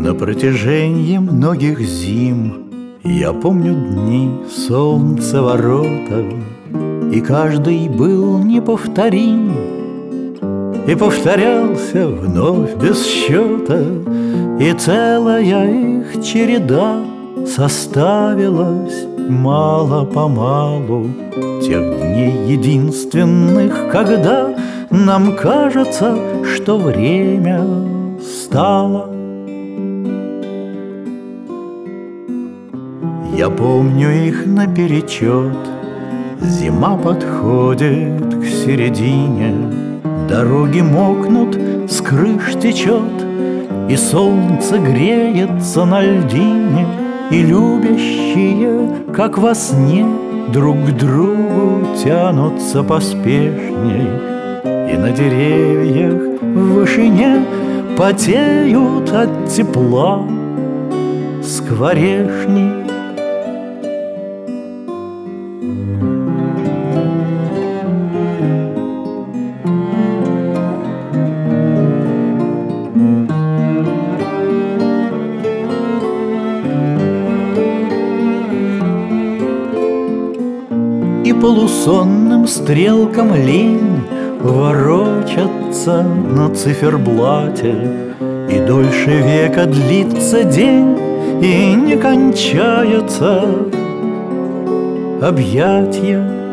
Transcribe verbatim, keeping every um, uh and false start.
На протяжении многих зим я помню дни солнцеворота, и каждый был неповторим, и повторялся вновь без счета, и целая их череда составилась мало-помалу тех дней единственных, когда нам кажется, что время стало. Я помню их наперечет. Зима подходит к середине, дороги мокнут, с крыш течет, и солнце греется на льдине, и любящие, как во сне, друг к другу тянутся поспешней, и на деревьях в вышине потеют от тепла скворечни. И полусонным стрелкам лень ворочаться на циферблате, и дольше века длится день, и не кончается объятья